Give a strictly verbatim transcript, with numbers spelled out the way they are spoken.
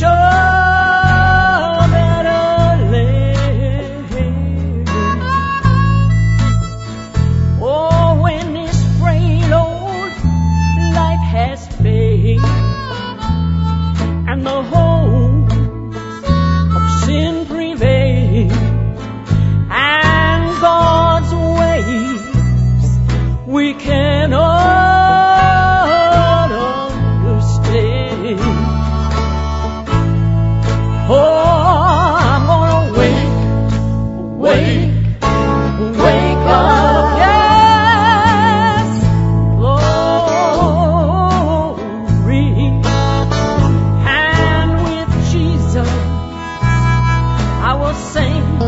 better living. Oh, when this frail old life has failed and the hope of sin prevail and God's ways we cannot understand. Oh, I'm gonna wake, wake, wake up, yes, glory, and with Jesus I will sing.